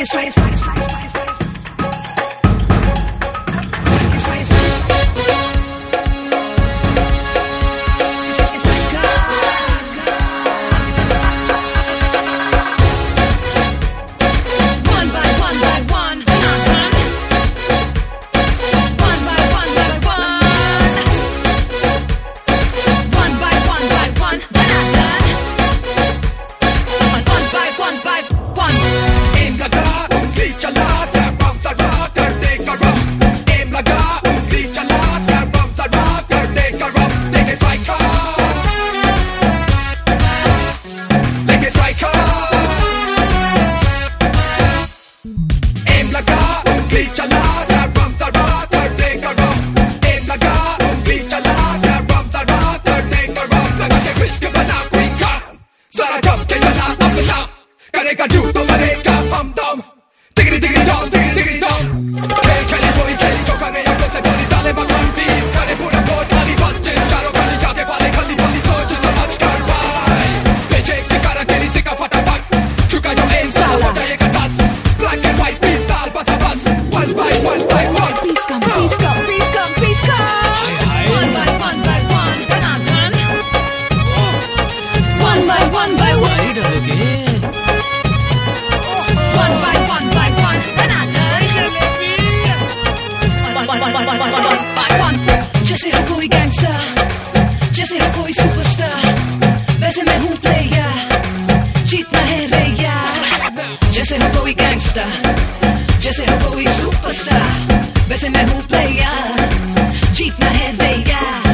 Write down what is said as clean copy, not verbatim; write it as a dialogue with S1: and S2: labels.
S1: It's right, it's right, it's right, it's right, it's right.
S2: करेगा जू तो मरेगा हम दम टिगरी टिगरी डॉम टिगरी टिगरी डॉम खेल खेली कोई खेली जो करे या से गोली डाले भगवान प्लीज करे पूरा बोर्ड खाली बस चिल चारों खाली जाके वाले खाली वाली सोच समझ कर भाई पीछे की कारा तेरी टिका फटाफट चुका जो एम सा हो जाएगा दस ब्लैक एंड व्हाइट पीस डाल बस बस one by one
S1: Please come, please come, please come, please come. One by one, banana. One by one,
S3: Wait again.
S1: one by one, banana. One by one. जैसे हो कोई gangster, जैसे हो कोई superstar, वैसे मैं हूँ प्लेयर, जीतना है रे यार. जैसे हो कोई गैंगस्टर, जैसे हो कोई सुपरस्टार, वैसे मैं हूँ प्लेयर, जीतना है रे यार.